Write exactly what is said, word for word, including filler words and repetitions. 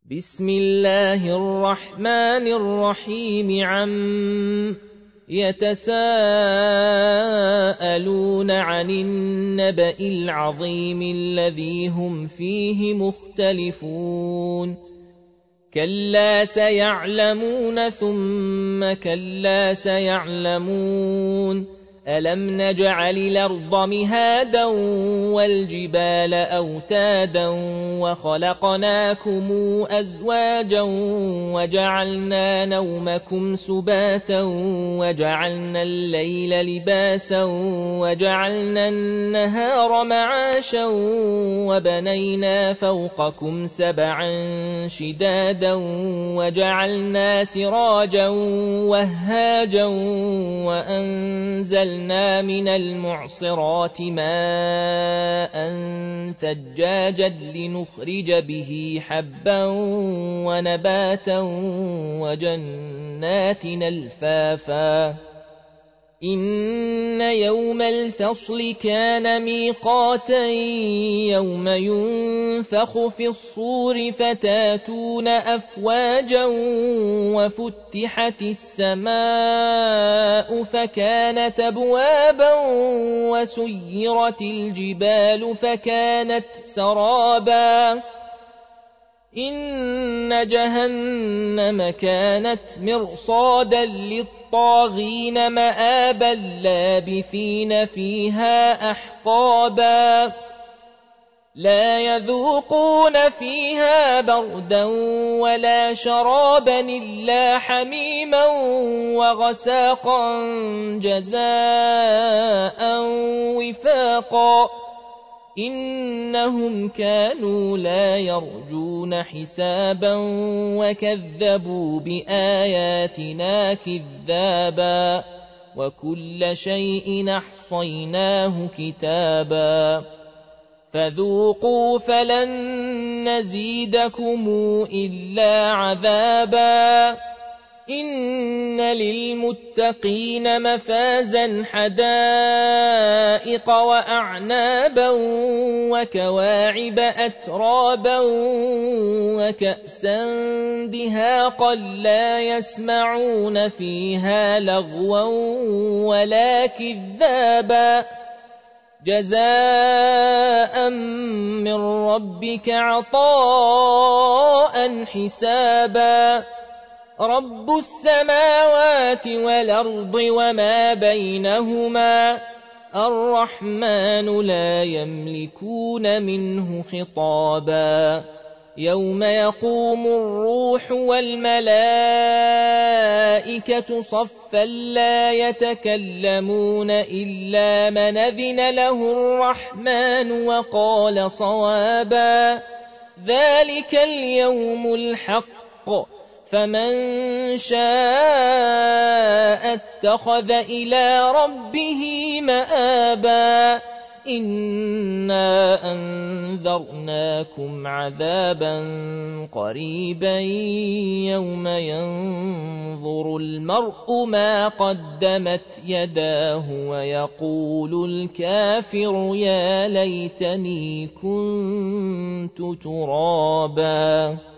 بسم الله الرحمن الرحيم عم يتساءلون عن النبأ العظيم الذي هم فيه مختلفون كلا سيعلمون ثم كلا سيعلمون ألم نجعل الأرض مهادا والجبال أوتادا وخلقناكم أزواجا وجعلنا نومكم سباتا وجعلنا الليل لباسا وجعلنا النهار معاشا وبنينا فوقكم سبعا شدادا وجعلنا سراجا وهاجا وأنزلنا من المعصرات ماء ثجاجا لنخرج به حبا ونباتا وجنات ألفافا إن يوم الفصل كان ميقاتا يوم ينفخ في الصور فتاتون أفواجا وفتحت السماء فكانت أبوابا وسيرت الجبال فكانت سرابا إن جهنم كانت مرصادا للطاغين مآبا لابثين فيها أحقابا لا يذوقون فيها بردا ولا شرابا إلا حميما وغساقا جزاء وفاقا إنهم كانوا لا يرجون حسابا وكذبوا بآياتنا كذابا وكل شيء أحصيناه كتابا فذوقوا فلن نزيدكم إلا عذابا إن للمتقين مفازا حدائق وأعنابا وكواعب أترابا وكأسا دهاقا لا يسمعون فيها لغوا ولا كذابا جزاء من ربك عطاء حسابا رب السماوات والأرض وما بينهما الرحمن لا يملكون منه خطابا يوم يقوم الروح والملائكة صفا لا يتكلمون إلا من أذن له الرحمن وقال صوابا ذلك اليوم الحق فمن شاء اتخذ إلى ربه مآبا إنا أنذرناكم عذابا قريبا يوم ينظر المرء ما قدمت يداه ويقول الكافر يا ليتني كنت ترابا.